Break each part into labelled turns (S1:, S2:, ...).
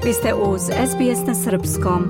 S1: Vi ste uz SBS na Srpskom.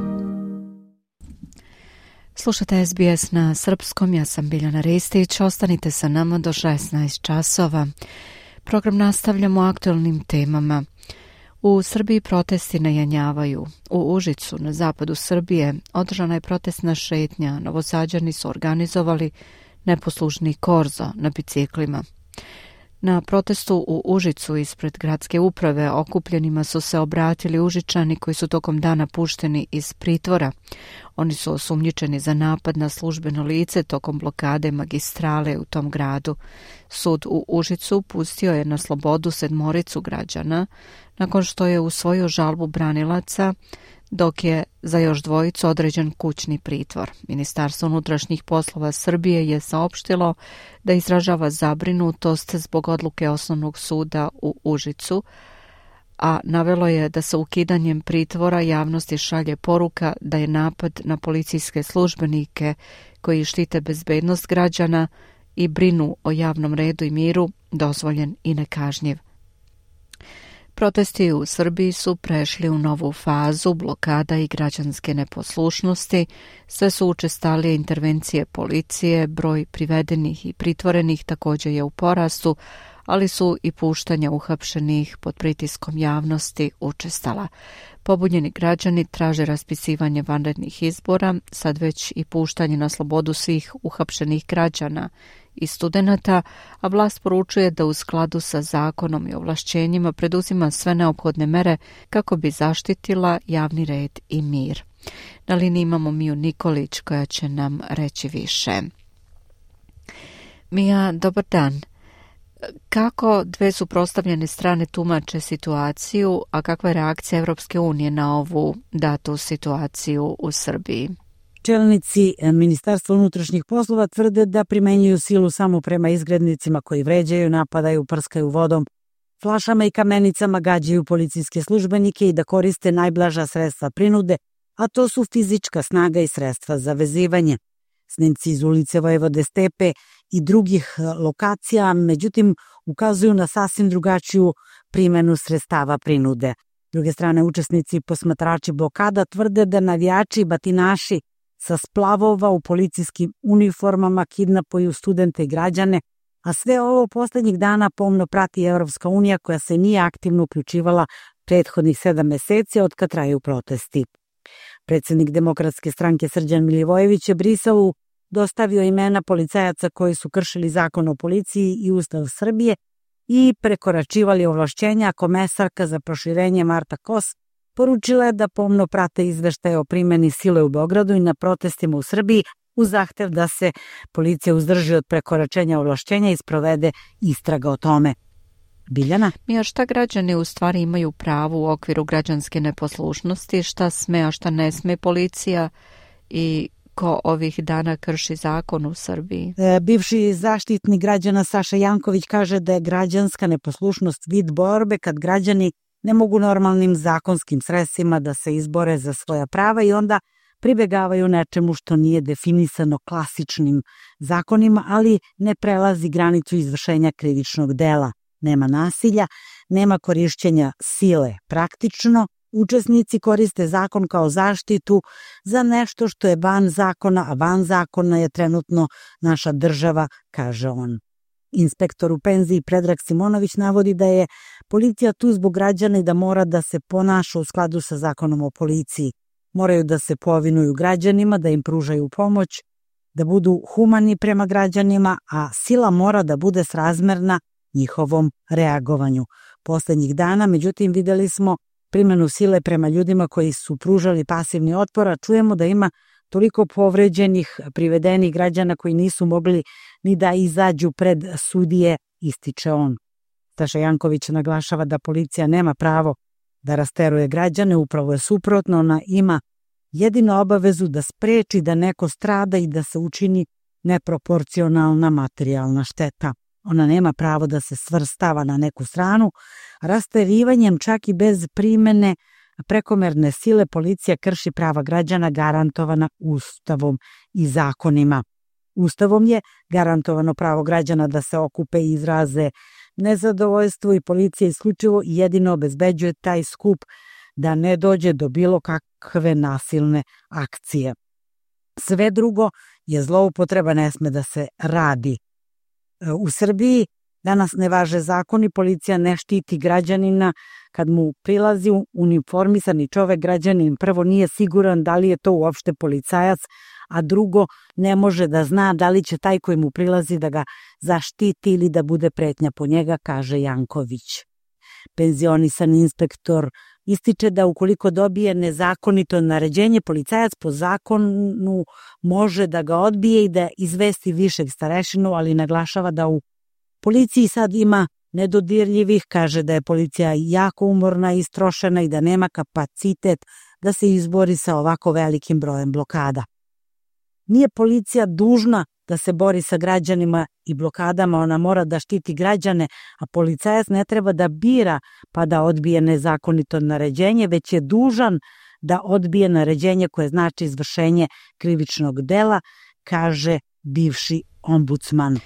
S2: Slušate SBS na Srpskom, ja sam Biljana Ristić, ostanite sa nama do 16 časova. Program nastavljamo aktualnim temama. U Srbiji protesti najanjavaju. U Užicu, na zapadu Srbije, održana je protestna šetnja. Novosađani su organizovali neposlušni korzo na biciklima. Na protestu u Užicu ispred gradske uprave okupljenima su se obratili Užičani koji su tokom dana pušteni iz pritvora. Oni su osumnjičeni za napad na službeno lice tokom blokade magistrale u tom gradu. Sud u Užicu pustio je na slobodu 7 građana nakon što je usvojio žalbu branilaca, dok je za još 2 određen kućni pritvor. Ministarstvo unutrašnjih poslova Srbije je saopštilo da izražava zabrinutost zbog odluke Osnovnog suda u Užicu, a navelo je da se ukidanjem pritvora javnosti šalje poruka da je napad na policijske službenike koji štite bezbednost građana i brinu o javnom redu i miru dozvoljen i nekažnjiv. Protesti u Srbiji su prešli u novu fazu blokada i građanske neposlušnosti, sve su učestalije intervencije policije, broj privedenih i pritvorenih također je u porastu, ali su i puštanja uhapšenih pod pritiskom javnosti učestala. Pobunjeni građani traže raspisivanje vanrednih izbora, sad već i puštanje na slobodu svih uhapšenih građana i studenata, a vlast poručuje da u skladu sa zakonom i ovlašćenjima preduzima sve neophodne mere kako bi zaštitila javni red i mir. Na liniji imamo Miju Nikolić koja će nam reći više. Mija, dobar dan. Kako dve suprotstavljene strane tumače situaciju, a kakva je reakcija Evropske unije na ovu datu situaciju u Srbiji?
S3: Čelnici Ministarstva unutrašnjih poslova tvrde da primenjuju silu samo prema izgrednicima koji vređaju, napadaju, prskaju vodom, flašama i kamenicama gađaju policijske službenike i da koriste najblaža sredstva prinude, a to su fizička snaga i sredstva za vezivanje. Snimci iz ulice Vojvode Stepe i drugih lokacija, međutim, ukazuju na sasvim drugačiju primenu sredstava prinude. S druge strane, učesnici i posmatrači blokada tvrde da navijači i batinaši sa splavova u policijskim uniformama kidnapuju studente i građane, a sve ovo poslednjih dana pomno prati Evropska unija koja se nije aktivno uključivala prethodnih 7 meseci od kad traju protesti. Predsjednik Demokratske stranke Srđan Milivojević je Briselu dostavio imena policajaca koji su kršili zakon o policiji i Ustav Srbije i prekoračivali ovlašćenja, a komesarka za proširenje Marta Kos poručila je da pomno prate izveštaje o primjeni sile u Beogradu i na protestima u Srbiji uz zahtev da se policija uzdrži od prekoračenja ovlašćenja i sprovede istraga o tome. Biljana?
S2: Mija, šta građani u stvari imaju pravo u okviru građanske neposlušnosti, šta sme, a šta ne sme policija i ko ovih dana krši zakon u Srbiji?
S3: Bivši zaštitnik građana Saša Janković kaže da je građanska neposlušnost vid borbe kad građani ne mogu normalnim zakonskim sredstvima da se izbore za svoja prava i onda pribegavaju nečemu što nije definisano klasičnim zakonima, ali ne prelazi granicu izvršenja krivičnog dela. Nema nasilja, nema korišćenja sile praktično. Učesnici koriste zakon kao zaštitu za nešto što je van zakona, a van zakona je trenutno naša država, kaže on. Inspektor u penziji Predrag Simonović navodi da je policija tu zbog građana i da mora da se ponaša u skladu sa zakonom o policiji. Moraju da se povinuju građanima, da im pružaju pomoć, da budu humani prema građanima, a sila mora da bude srazmerna njihovom reagovanju. Poslednjih dana, međutim, videli smo primjenu sile prema ljudima koji su pružali pasivni otpor, a čujemo da ima toliko povređenih, privedenih građana koji nisu mogli ni da izađu pred sudije, ističe on. Saša Janković naglašava da policija nema pravo da rasteruje građane, upravo je suprotno, ona ima jedino obavezu da spreči da neko strada i da se učini neproporcionalna materijalna šteta. Ona nema pravo da se svrstava na neku stranu. Rasterivanjem čak i bez primene prekomerne sile policija krši prava građana garantovana Ustavom i zakonima. Ustavom je garantovano pravo građana da se okupe i izraze nezadovoljstvo i policija isključivo i jedino obezbeđuje taj skup da ne dođe do bilo kakve nasilne akcije. Sve drugo je zloupotreba, ne sme da se radi. U Srbiji danas ne važe zakoni, policija ne štiti građanina kad mu prilazi uniformisani čovek. Građanin prvo nije siguran da li je to uopšte policajac, a drugo ne može da zna da li će taj koji mu prilazi da ga zaštiti ili da bude pretnja po njega, kaže Janković. Penzionisan inspektor ističe da ukoliko dobije nezakonito naređenje, policajac po zakonu može da ga odbije i da izvesti višeg starešinu, ali naglašava da u policiji sad ima nedodirljivih, kaže da je policija jako umorna i istrošena i da nema kapacitet da se izbori sa ovako velikim brojem blokada. Nije policija dužna da se bori sa građanima i blokadama, ona mora da štiti građane, a policajac ne treba da bira pa da odbije nezakonito naređenje, već je dužan da odbije naređenje koje znači izvršenje krivičnog dela, kaže bivši ombudsman.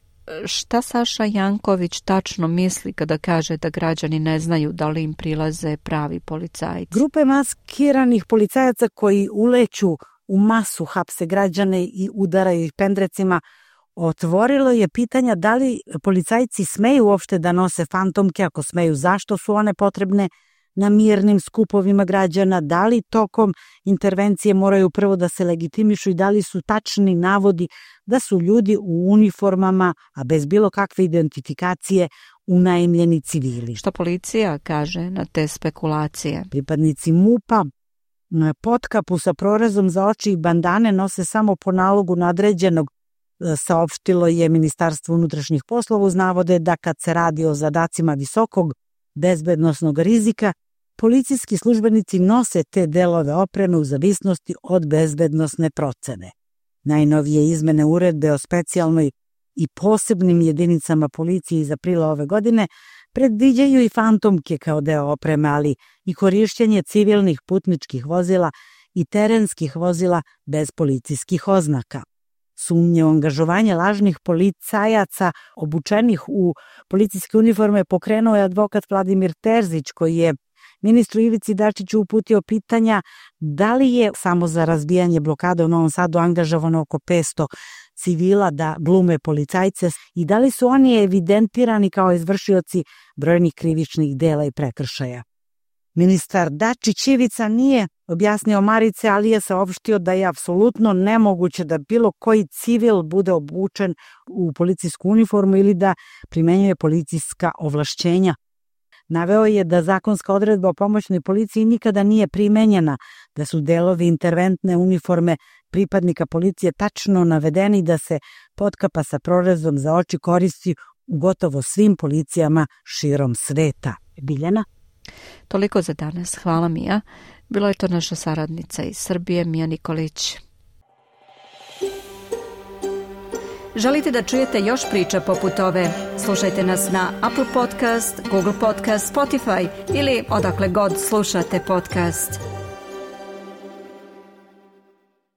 S2: Šta Saša Janković tačno misli kada kaže da građani ne znaju da li im prilaze pravi policajci?
S3: Grupe maskiranih policajaca koji uleću u masu, hapse građane i udaraju ih pendrecima, otvorilo je pitanja da li policajci smeju uopšte da nose fantomke, ako smeju, zašto su one potrebne na mirnim skupovima građana, da li tokom intervencije moraju prvo da se legitimišu i da li su tačni navodi da su ljudi u uniformama, a bez bilo kakve identifikacije, unajmljeni civili.
S2: Što policija kaže na te spekulacije?
S3: Pripadnici MUP-a potkapu sa prorezom za oči i bandane nose samo po nalogu nadređenog, saopštilo je Ministarstvo unutrašnjih poslova, uz navode da kad se radi o zadacima visokog bezbednosnog rizika, policijski službenici nose te delove opreme u zavisnosti od bezbednosne procene. Najnovije izmene uredbe o specijalnoj i posebnim jedinicama policije iz aprila ove godine predviđaju i fantomke kao deo opreme, ali i korišćenje civilnih putničkih vozila i terenskih vozila bez policijskih oznaka. Sumnje u angažovanje lažnih policajaca obučenih u policijske uniforme pokrenuo je advokat Vladimir Terzić, koji je ministru Ivici Dačiću uputio pitanja da li je samo za razbijanje blokade u Novom Sadu angažovano oko 500 civila da glume policajce i da li su oni evidentirani kao izvršioci brojnih krivičnih dela i prekršaja. Ministar Dačić Ivica nije objasnio Marice, ali je saopštio da je apsolutno nemoguće da bilo koji civil bude obučen u policijsku uniformu ili da primenjuje policijska ovlašćenja. Naveo je da zakonska odredba o pomoćnoj policiji nikada nije primenjena, da su delovi interventne uniforme pripadnika policije tačno navedeni, da se potkapa sa prorezom za oči koristi u gotovo svim policijama širom sveta. Biljana?
S2: Toliko za danas. Hvala, Mija. Bilo je to naša saradnica iz Srbije, Mija Nikolić.
S1: Želite da čujete još priča poput ove? Slušajte nas na Apple Podcast, Google Podcast, Spotify ili odakle god slušate podcast.